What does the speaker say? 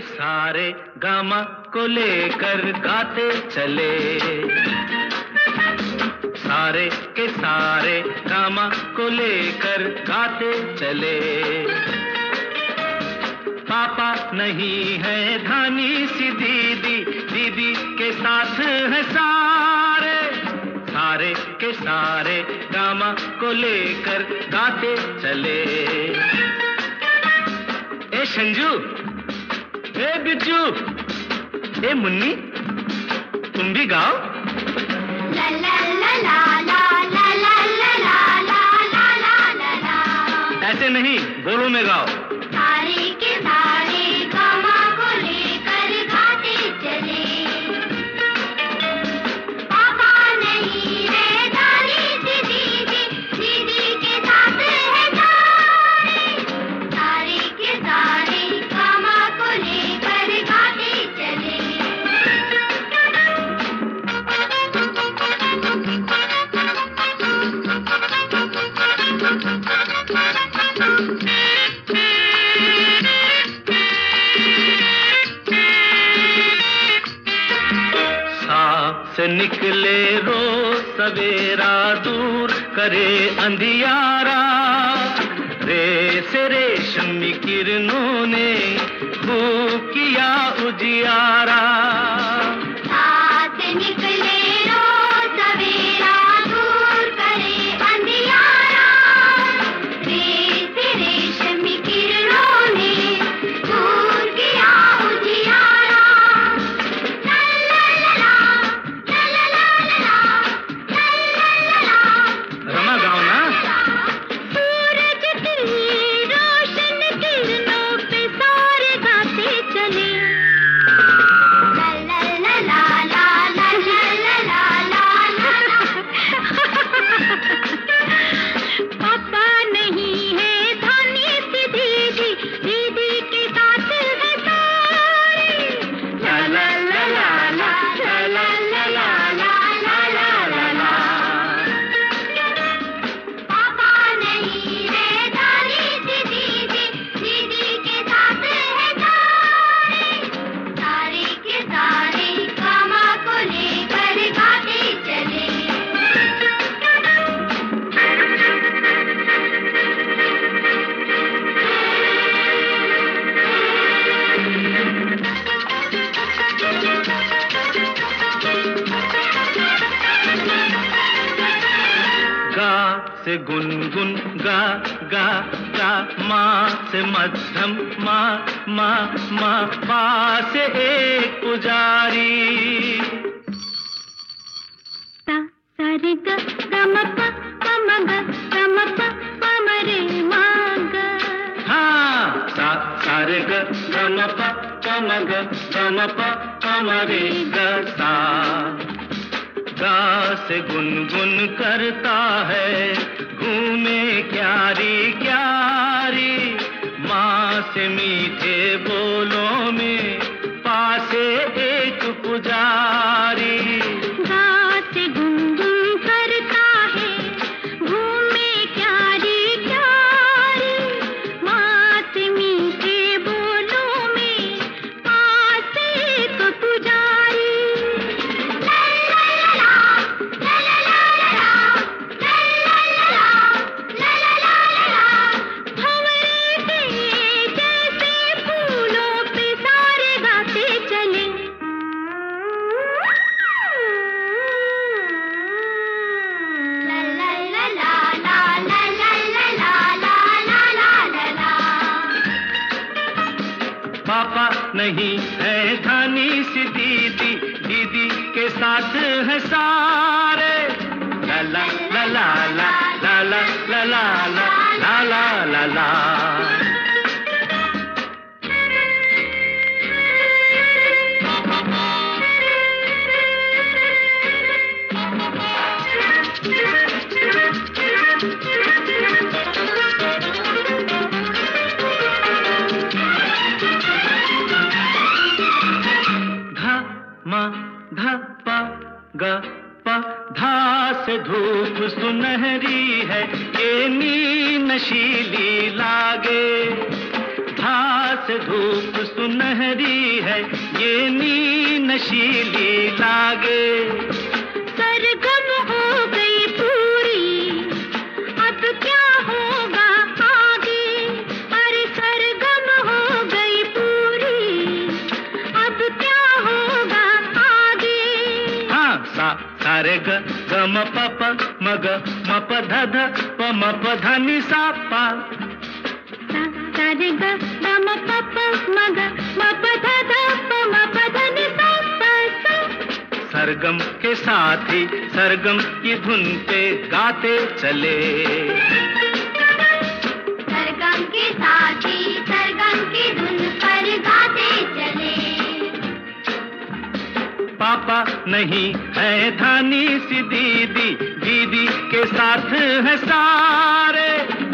सारे गामा को लेकर गाते चले, सारे के सारे गामा को लेकर गाते चले। पापा नहीं है धानी सी दीदी, दीदी के साथ है सारे, सारे के सारे गामा को लेकर गाते चले। ए संजू, ए बिज्जू, ए मुन्नी, तुम भी गाओ। ला ला ला ला ला ला ला ला ला ला ला ला। ऐसे नहीं, बोलो में गाओ। सारे के सारे गामा को लेकर गाते चले, पापा नहीं है दानी सी दीदी, दीदी के साथ है सारे, सारे के सारे गामा को लेकर गाते चले। से निकले रोज सवेरा, दूर करे अंधियारा, रे से रेशमी किरणों ने खूब किया उजियारा। साथ निकले रोज सवेरा, दूर करे अंधियारा, रे से रेशमी किरणों ने खूब किया उजियारा। रमा गाओ ना। सूरज की रोशन किरणों पे सारे गाते चले, ला ला ला ला ला ला ला ला ला ला। पापा नहीं है धानी सी दीदी, दीदी के साथ है सारे, ला ला ला ला ला ला ला ला ला ला ला ला। पापा नहीं है दानी सी दीदी, दीदी के साथ है सारे, सारे के सारे गामा को लेकर गाते चले। गा से गुनगुन गा गा गा, माँ से मध्यम माँ माँ माँ, पा से एक पुजारी। सा सा रे ग ग म प प म ग ग म प प म रे म ग। हाँ, सा सा रे ग ग म प प म ग ग म प प म रे ग सा। गा से गुनगुन करता है घूमे क्यारी क्यारी, माँ से मीठे बोलों में पासे एक पुजारी। गा से गुनगुन करता है घूमे क्यारी क्यारी, माँ से मीठे बोलों में पास एक पुजारी। पापा नहीं है धानी सी दीदी, दीदी के साथ है सारे, ला ला ला ला ला ला ला ला ला ला ला ला। मा धा पा गा पा, धा से धूप सुनहरी है, ये नीम नशीली लागे, धा से धूप सुनहरी है, ये नींद नशीली लागे। सरगम हो गई पूरी, अब क्या होगा आगे? अरे सरगम हो गई पूरी, अब क्या होगा आगे? हाँ, सा रे ग म प प म ग म प ध ध प म प ध नि सा पा। सा रे ग म प प म ग म प ध ध प म प ध नि सा पा सा। सरगम के साथ ही सरगम की धुन पे गाते चले। सरगम के साथ ही सरगम की धुन पर गाते चले। पापा नहीं है धानी सी दीदी, दीदी के साथ है सारे।